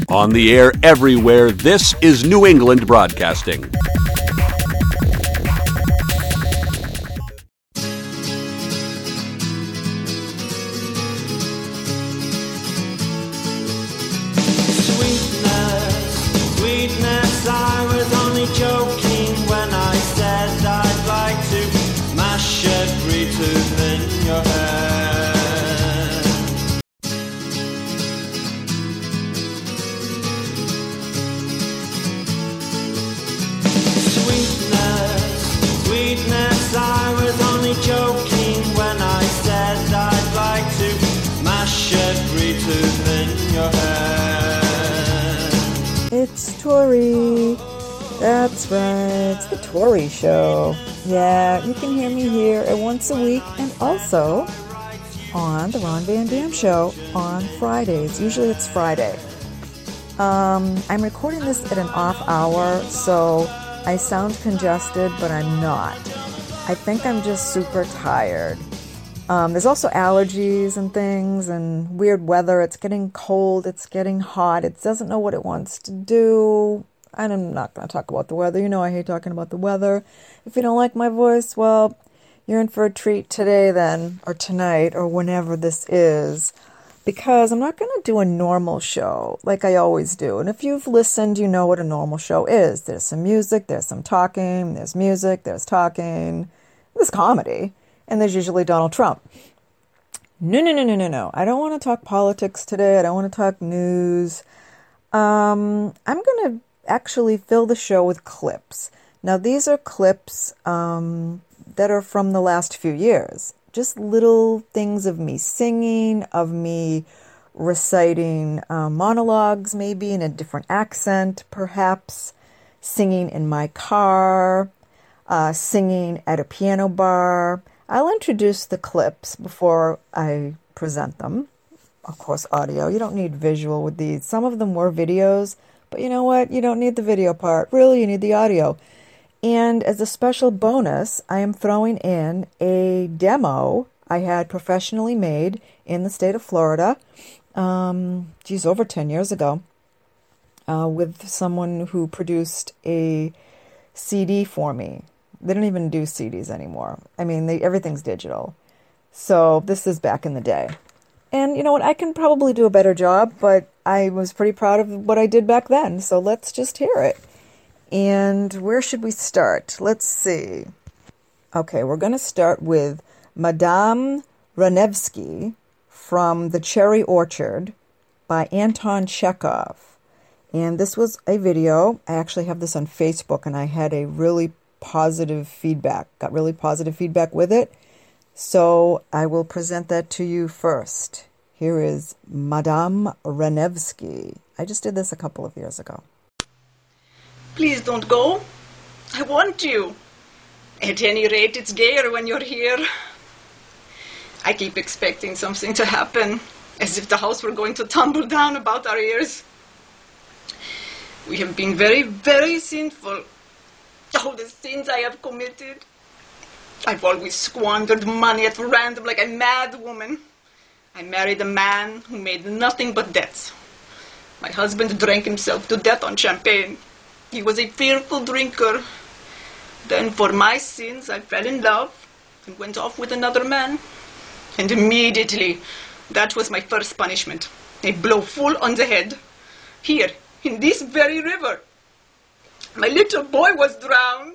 On the air everywhere, this is New England Broadcasting. Sweetness, I was only joking when I said I'd like to mash every tooth in your head. Sweetness, I was only joking when I said I'd like to mash every tooth in your head. It's Tori. That's right. It's the Tori Show. Yeah, you can hear me here at once a week and also on the Ron Van Dam Show on Fridays. Usually it's Friday. I'm recording this at an off hour, so I sound congested, but I'm not. I think I'm just super tired. There's also allergies and things and weird weather. It's getting cold. It's getting hot. It doesn't know what it wants to do. And I'm not going to talk about the weather. You know I hate talking about the weather. If you don't like my voice, well, you're in for a treat today then, or tonight, or whenever this is. Because I'm not going to do a normal show like I always do. And if you've listened, you know what a normal show is. There's some music, there's some talking, there's music, there's talking, there's comedy. And there's usually Donald Trump. No. I don't want to talk politics today. I don't want to talk news. I'm going to actually fill the show with clips. Now, these are clips that are from the last few years. Just little things of me singing, of me reciting monologues, maybe in a different accent, perhaps. Singing in my car, singing at a piano bar. I'll introduce the clips before I present them. Of course, audio. You don't need visual with these. Some of them were videos, but you know what? You don't need the video part. Really, you need the audio. And as a special bonus, I am throwing in a demo I had professionally made in the state of Florida, over 10 years ago, with someone who produced a CD for me. They don't even do CDs anymore. I mean, everything's digital. So this is back in the day. And you know what? I can probably do a better job, but I was pretty proud of what I did back then. So let's just hear it. And where should we start? Let's see. Okay, we're going to start with Madame Ranevsky from The Cherry Orchard by Anton Chekhov. And this was a video. I actually have this on Facebook, and I had a really positive feedback. Got really positive feedback with it. So I will present that to you first. Here is Madame Ranevsky. I just did this a couple of years ago. Please don't go. I want you. At any rate, it's gayer when you're here. I keep expecting something to happen, as if the house were going to tumble down about our ears. We have been very, very sinful. Oh, the sins I have committed. I've always squandered money at random like a mad woman. I married a man who made nothing but debts. My husband drank himself to death on champagne. He was a fearful drinker. Then for my sins, I fell in love and went off with another man. And immediately, that was my first punishment. A blow full on the head. Here, in this very river. My little boy was drowned.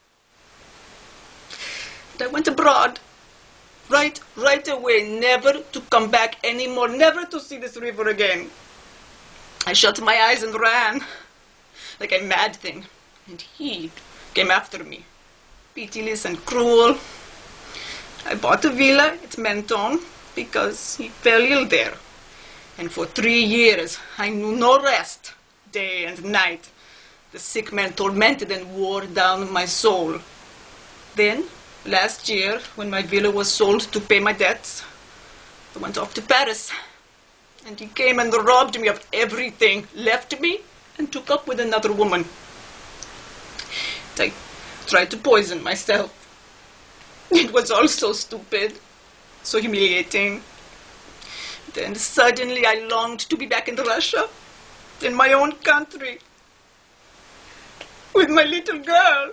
And I went abroad. Right away, never to come back anymore, never to see this river again. I shut my eyes and ran, like a mad thing. And he came after me, pitiless and cruel. I bought a villa at Menton because he fell ill there. And for 3 years, I knew no rest, day and night. The sick man tormented and wore down my soul. Then, last year, when my villa was sold to pay my debts, I went off to Paris. And he came and robbed me of everything, left me, and took up with another woman. I tried to poison myself. It was all so stupid, so humiliating. Then suddenly I longed to be back in Russia. in my own country with my little girl.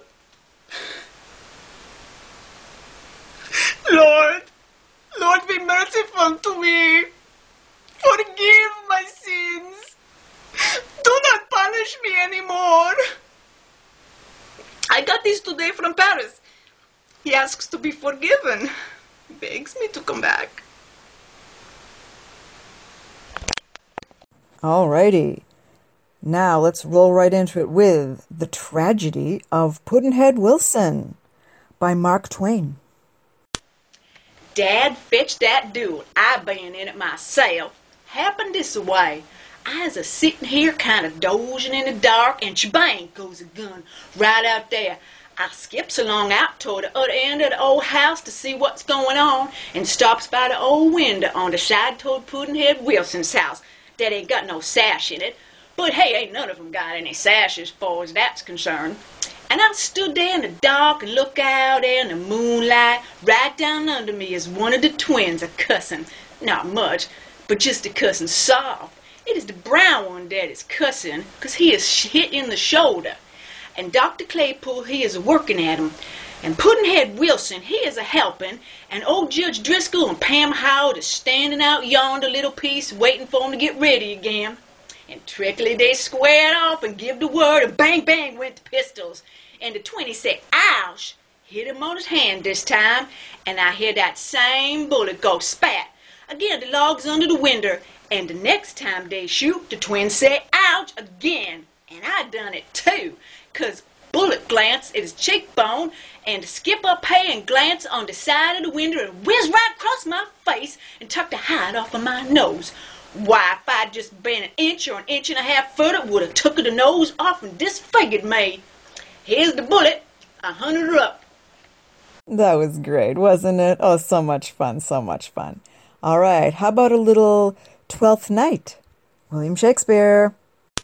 Lord, Lord, be merciful to me. Forgive my sins. Do not punish me anymore. I got this today from Paris. He asks to be forgiven. Begs me to come back. Alrighty. Now let's roll right into it with The Tragedy of Pudd'nhead Wilson by Mark Twain. Dad fetched that duel. I been in it myself. Happened this way. I was a-sitting here kind of dozing in the dark, and shebang goes a gun right out there. I skips along out toward the other end of the old house to see what's going on, and stops by the old window on the side toward Pudd'nhead Wilson's house. That ain't got no sash in it, but hey, ain't none of them got any sashes far as that's concerned. And I stood there in the dark and look out there in the moonlight. Right down under me is one of the twins a-cussing. Not much, but just a-cussing soft. It is the brown one that is cussing, 'cause he is hit in the shoulder. And Dr. Claypool, he is working at him. And Pudd'nhead Wilson, he is a-helping. And old Judge Driscoll and Pam Howard is standing out yonder little piece waiting for him to get ready again. And trickily they squared off and give the word, and bang, bang went the pistols. And the 20 said, ouch, hit him on his hand this time, and I hear that same bullet go spat again the logs under the window. And the next time they shoot, the twins say, ouch, again. And I done it too, 'cause bullet glance at his cheekbone, and to skip up hay and glance on the side of the window and whiz right across my face and tuck the hide off of my nose. Why, if I'd just been an inch or an inch and a half further, would have took the nose off and disfigured me. Here's the bullet. 100 her up. That was great, wasn't it? Oh, so much fun, so much fun. All right, how about a little Twelfth Night? William Shakespeare.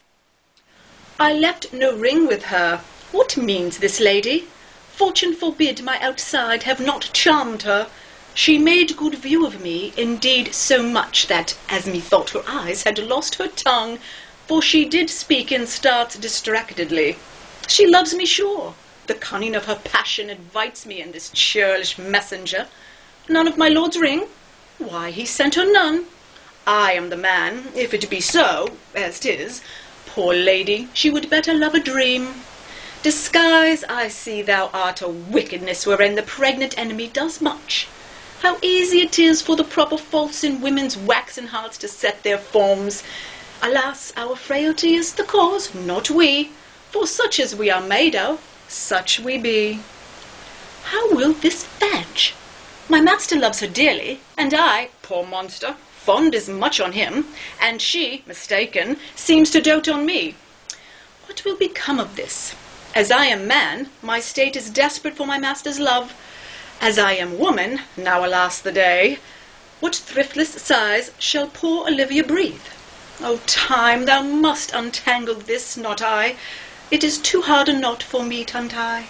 I left no ring with her. What means this lady? Fortune forbid my outside have not charmed her. She made good view of me, indeed so much that, as methought her eyes had lost her tongue, for she did speak in starts distractedly. She loves me sure. The cunning of her passion invites me in this churlish messenger. None of my lord's ring? Why, he sent her none. I am the man, if it be so, as 'tis. Poor lady, she would better love a dream. Disguise, I see thou art a wickedness wherein the pregnant enemy does much. How easy it is for the proper faults in women's waxen hearts to set their forms. Alas, our frailty is the cause, not we. For such as we are made of, such we be. How will this fetch? My master loves her dearly, and I, poor monster, fond as much on him, and she, mistaken, seems to dote on me. What will become of this? As I am man, my state is desperate for my master's love. As I am woman, now alas the day, what thriftless sighs shall poor Olivia breathe? O time, thou must untangle this, not I. It is too hard a knot for me to untie.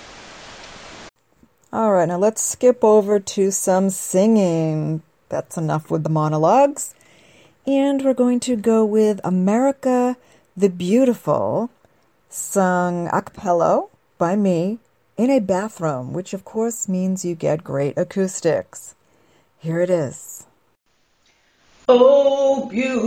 All right, now let's skip over to some singing. That's enough with the monologues. And we're going to go with America the Beautiful, sung a cappella by me in a bathroom, which of course means you get great acoustics. Here it is. Oh,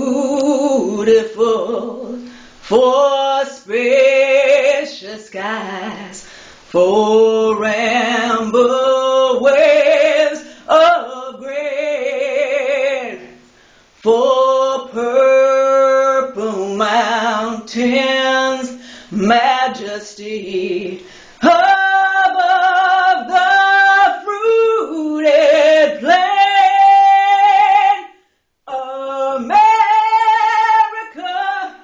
beautiful, for spacious skies, for amber waves of grain, for purple mountains, majesty above the fruited plain. America,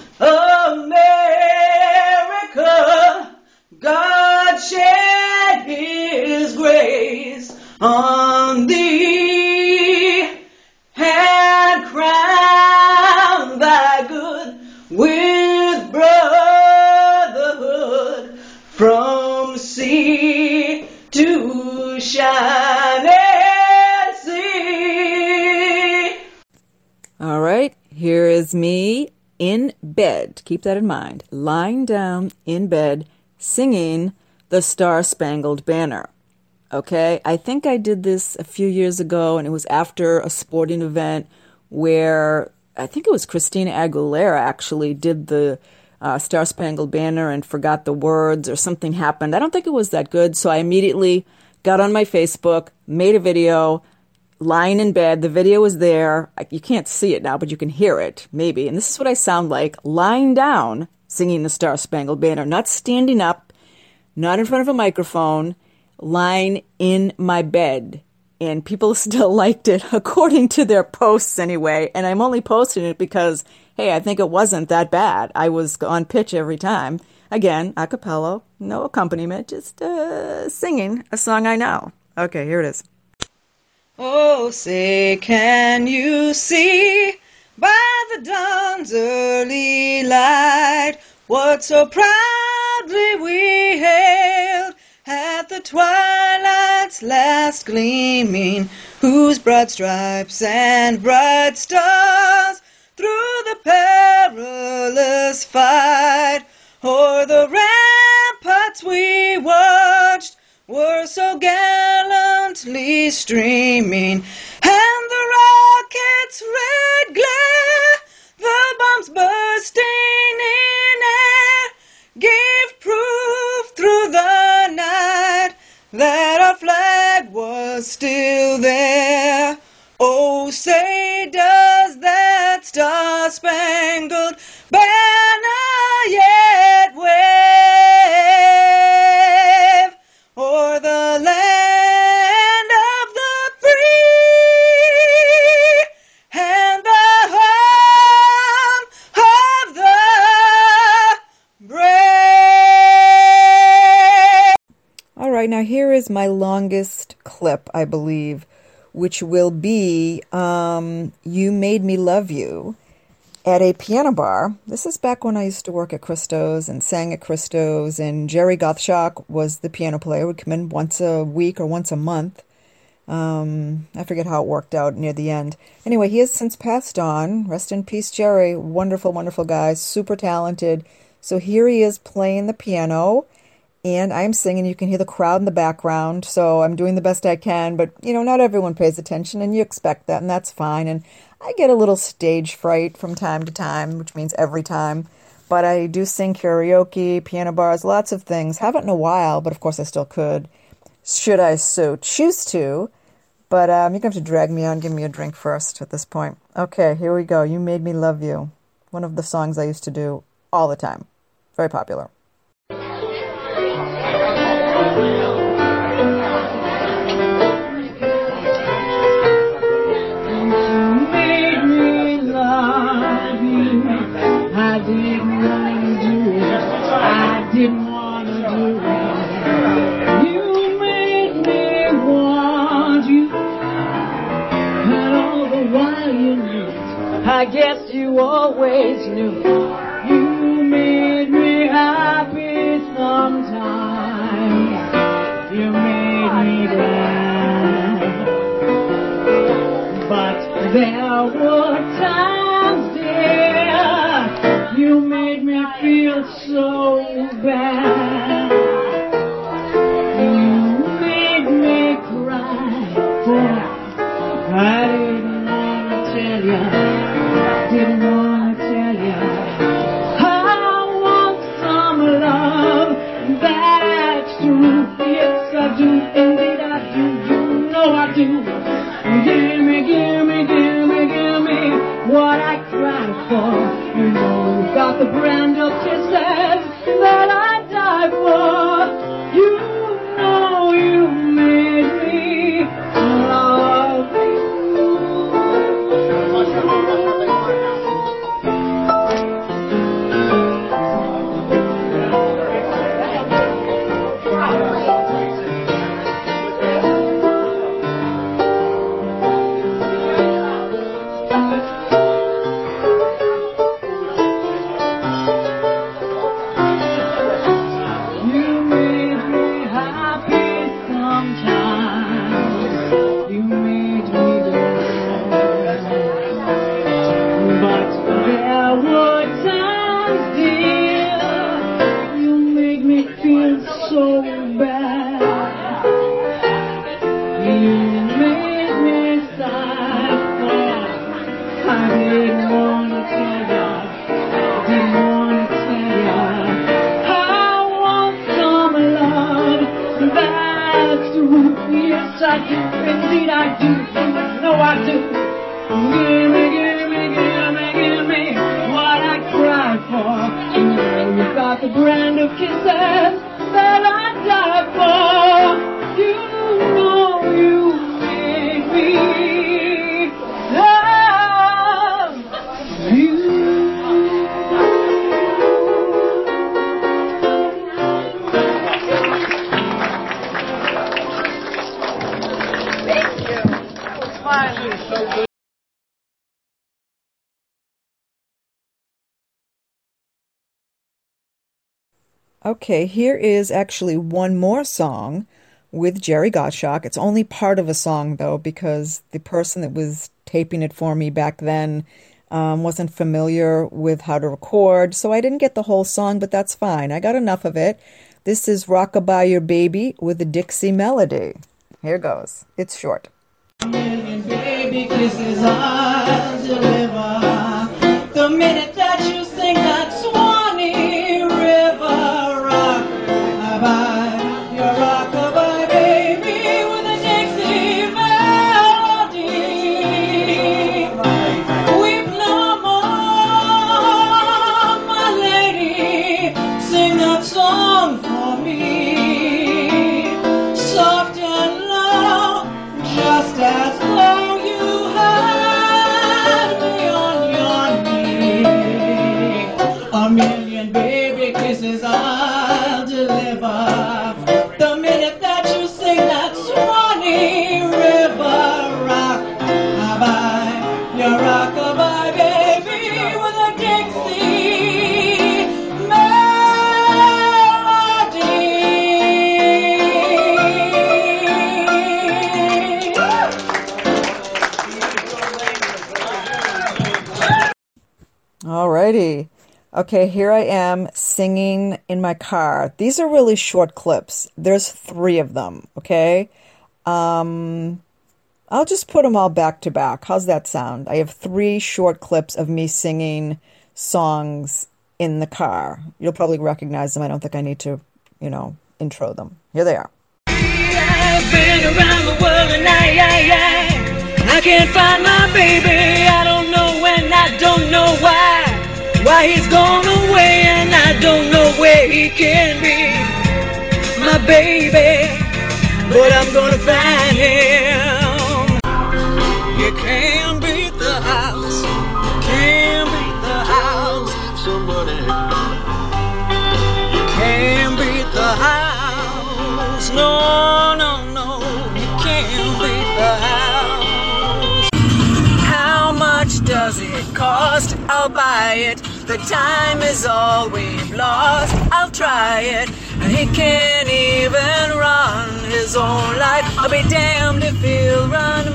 America, God shed his grace on thee and crown thy good with brotherhood from sea to shining sea. All right, here is me in bed. bed, keep that in mind, lying down in bed singing the Star-Spangled Banner. Okay, I think I did this a few years ago, and it was after a sporting event where I think it was Christina Aguilera actually did the Star-Spangled Banner and forgot the words, or something happened. I don't think it was that good, so I immediately got on my Facebook, made a video, lying in bed. The video is there. You can't see it now, but you can hear it, maybe. And this is what I sound like, lying down, singing the Star-Spangled Banner, not standing up, not in front of a microphone, lying in my bed. And people still liked it, according to their posts anyway. And I'm only posting it because, hey, I think it wasn't that bad. I was on pitch every time. Again, a cappella, no accompaniment, just singing a song I know. Okay, here it is. Oh, say, can you see by the dawn's early light what so proudly we hailed at the twilight's last gleaming, whose broad stripes and bright stars through the perilous fight o'er the ramparts we watched were so gallantly streaming, and the rocket's red glare, the bombs bursting in air, gave proof through the night that our flag was still there. Oh, say, does that star-spangled banner yet wave o'er the land of the free and the home of the brave? All right, now here is my longest clip, I believe, which will be You Made Me Love You at a piano bar. This is back when I used to work at Christo's and sang at Christo's, and Jerry Gottschalk was the piano player, would come in once a week or once a month. I forget how it worked out near the end. Anyway, he has since passed on. Rest in peace, Jerry. Wonderful, wonderful guy, super talented. So here he is playing the piano, and I'm singing. You can hear the crowd in the background, so I'm doing the best I can, but, you know, not everyone pays attention, and you expect that, and that's fine. And I get a little stage fright from time to time, which means every time, but I do sing karaoke, piano bars, lots of things. Haven't in a while, but of course I still could, should I so choose to, but you're going to have to drag me on, give me a drink first at this point. Okay, here we go. You Made Me Love You, one of the songs I used to do all the time. Very popular. Didn't want to do it. You made me want you, and all the while you knew it. I guess you always knew it. You made me happy sometimes. You made me glad, but there were times, dear, you made me feel so bad. You made me cry, for I didn't want to tell you, didn't want to tell you. I want some love, that's true. Yes, I do, indeed I do. You know I do. Give me, give me, give me, give me what I cried for. You know you've got the brand of kisses that I die for. You know you made me love you. the brand of kisses that I die for. You know you made me love you. Thank you. That was fun. Okay, here is actually one more song with Jerry Gottschalk. It's only part of a song, though, because the person that was taping it for me back then wasn't familiar with how to record, so I didn't get the whole song, but that's fine. I got enough of it. This is Rockabye Your Baby with a Dixie melody. Here goes. It's short. Baby kisses I'll deliver. The minute that you sing that Swanee River rockabye, your rockabye baby with a Dixie melody. Weep no more, my lady, sing that song for me, soft and low, just as though you had me on your knee. A million baby kisses I'll deliver. The minute that you sing that Swanee River rockabye, your rockabye baby with a Dixie melody. Alrighty. Okay, here I am singing in my car. These are really short clips. There's 3 of them, okay? I'll just put them all back to back. How's that sound? I have 3 short clips of me singing songs in the car. You'll probably recognize them. I don't think I need to, intro them. Here they are. I've been around the world and I can't find my baby. I don't know when, I don't know why he's gone away, and I don't know where he can be, my baby, but I'm gonna find him. You can't beat the house, can't beat the house, somebody. You can't beat the house, no, no, no, you can't beat the house. How much does it cost? I'll buy it. The time is all we've lost. I'll try it. He can't even run his own life. I'll be damned if he'll run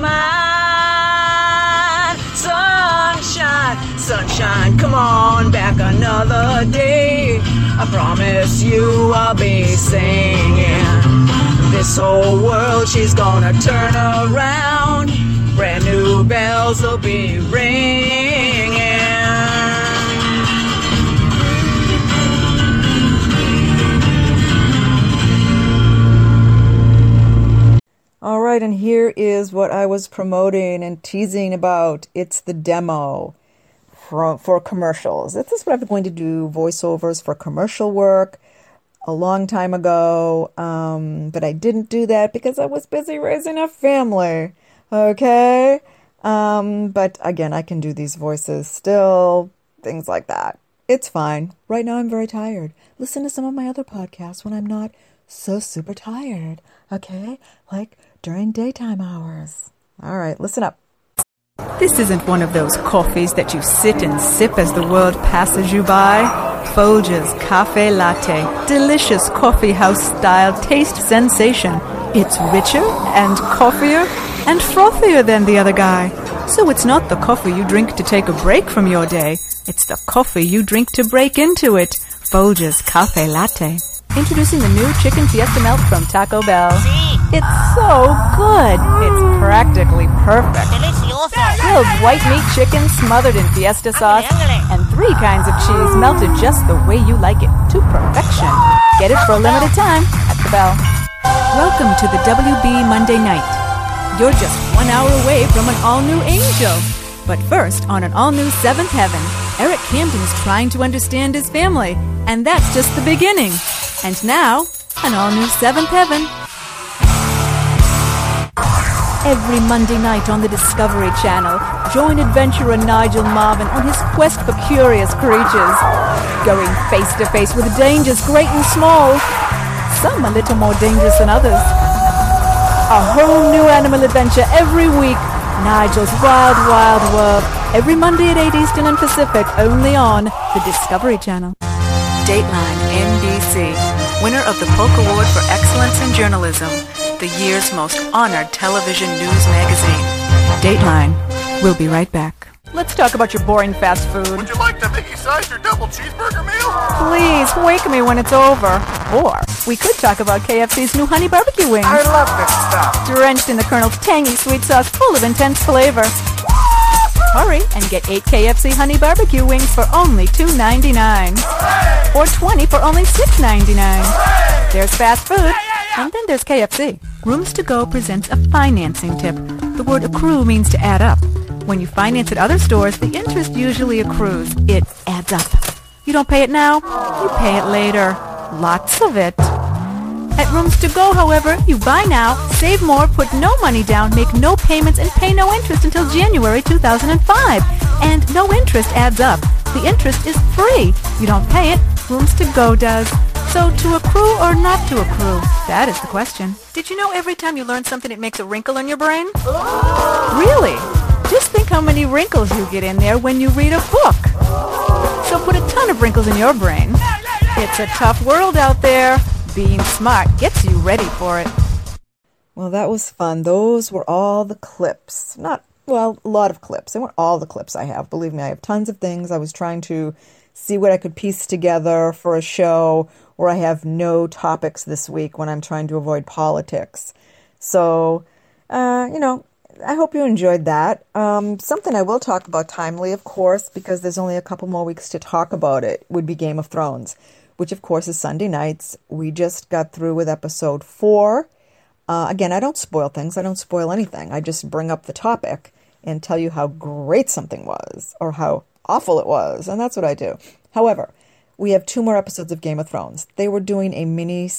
mine. Sunshine, sunshine, come on back another day. I promise you I'll be singing. This whole world she's gonna turn around. Brand new bells will be ringing. All right, and here is what I was promoting and teasing about. It's the demo for commercials. This is what I've been going to do, voiceovers for commercial work a long time ago, but I didn't do that because I was busy raising a family, okay? But again, I can do these voices still, things like that. It's fine. Right now I'm very tired. Listen to some of my other podcasts when I'm not so super tired, okay? Like during daytime hours. All right, listen up. This isn't one of those coffees that you sit and sip as the world passes you by. Folgers Cafe Latte. Delicious coffee house style taste sensation. It's richer and coffier and frothier than the other guy. So it's not the coffee you drink to take a break from your day. It's the coffee you drink to break into it. Folgers Cafe Latte. Introducing the new Chicken Fiesta Melt from Taco Bell. It's so good. It's practically perfect. Grilled white meat chicken smothered in fiesta sauce and 3 kinds of cheese melted just the way you like it, to perfection. Get it for a limited time at the Bell. Welcome to the WB Monday Night. You're just 1 hour away from an all-new Angel. But first, on an all-new Seventh Heaven, Eric Camden is trying to understand his family, and that's just the beginning. And now, an all-new Seventh Heaven. Every Monday night on the Discovery Channel, join adventurer Nigel Marvin on his quest for curious creatures, going face-to-face with dangers great and small, some a little more dangerous than others. A whole new animal adventure every week. Nigel's Wild Wild World, every Monday at 8 Eastern and Pacific, only on the Discovery Channel. Dateline NBC, winner of the Polk Award for Excellence in Journalism, the year's most honored television news magazine. Dateline. We'll be right back. Let's talk about your boring fast food. Would you like to Mickey-size your double cheeseburger meal? Please, wake me when it's over. Or we could talk about KFC's new honey barbecue wings. I love this stuff. Drenched in the Colonel's tangy sweet sauce full of intense flavor. Hurry and get 8 KFC honey barbecue wings for only $2.99. Or 20 for only $6.99. There's fast food, and then there's KFC. Rooms to Go presents a financing tip. The word accrue means to add up. When you finance at other stores, the interest usually accrues. It adds up. You don't pay it now, you pay it later. Lots of it. At Rooms to Go, however, you buy now, save more, put no money down, make no payments, and pay no interest until January 2005. And no interest adds up. The interest is free. You don't pay it, Rooms to Go does. So to accrue or not to accrue? That is the question. Did you know every time you learn something it makes a wrinkle in your brain? Really? Just think how many wrinkles you get in there when you read a book. So put a ton of wrinkles in your brain. It's a tough world out there. Being smart gets you ready for it. Well, that was fun. Those were all the clips. A lot of clips. They weren't all the clips I have. Believe me, I have tons of things. I was trying to see what I could piece together for a show where I have no topics this week when I'm trying to avoid politics. So, I hope you enjoyed that. Something I will talk about timely, of course, because there's only a couple more weeks to talk about it, would be Game of Thrones, which, of course, is Sunday nights. We just got through with episode 4. Again, I don't spoil things. I don't spoil anything. I just bring up the topic and tell you how great something was or how awful it was, and that's what I do. However, we have 2 more episodes of Game of Thrones. They were doing a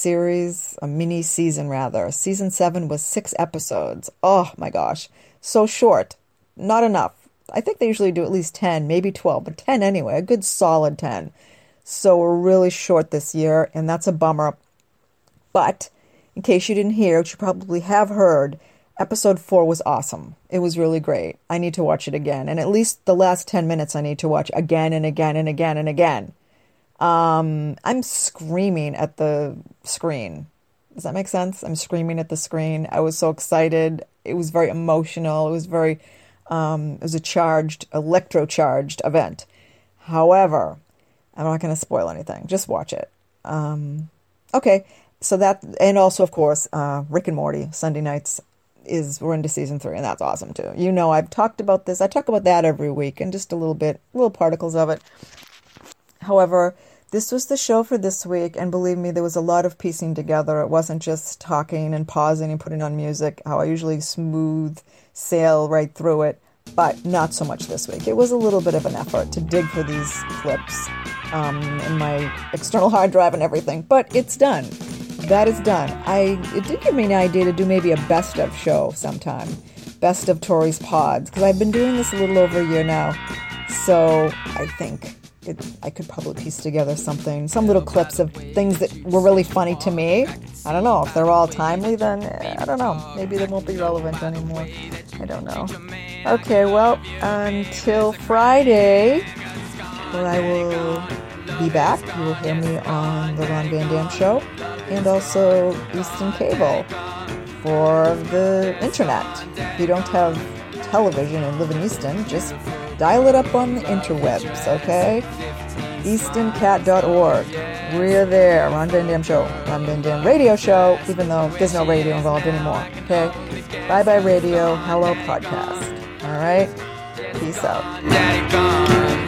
mini-season rather. Season 7 was 6 episodes. Oh my gosh. So short. Not enough. I think they usually do at least 10, maybe 12, but 10 anyway. A good solid 10. So we're really short this year, and that's a bummer. But, in case you didn't hear, which you probably have heard, episode 4 was awesome. It was really great. I need to watch it again. And at least the last 10 minutes I need to watch again and again and again and again. I'm screaming at the screen. Does that make sense? I'm screaming at the screen. I was so excited. It was very emotional. It was very, it was a electro-charged event. However, I'm not going to spoil anything. Just watch it. Okay. So that, and also, of course, Rick and Morty, Sunday nights, we're into season 3, and that's awesome too. You know, I've talked about this. I talk about that every week, and just a little particles of it. However, this was the show for this week, and believe me, there was a lot of piecing together. It wasn't just talking and pausing and putting on music, how I usually smooth sail right through it, but not so much this week. It was a little bit of an effort to dig for these clips in my external hard drive and everything, but it's done. That is done. It did give me an idea to do maybe a best of show sometime. Best of Tori's Pods, because I've been doing this a little over a year now, so I think I could probably piece together some little clips of things that were really funny to me. I don't know. If they're all timely, then I don't know. Maybe they won't be relevant anymore. I don't know. Okay, well, until Friday, where I will be back. You will hear me on the Ron Van Dam Show and also Easton Cable for the internet. If you don't have television and live in Easton, just dial it up on the interwebs, okay? EastonCat.org. We're there. Ron Van Dam Show. Ron Van Dam Radio Show, even though there's no radio involved anymore, okay? Bye-bye radio. Hello podcast. All right? Peace out.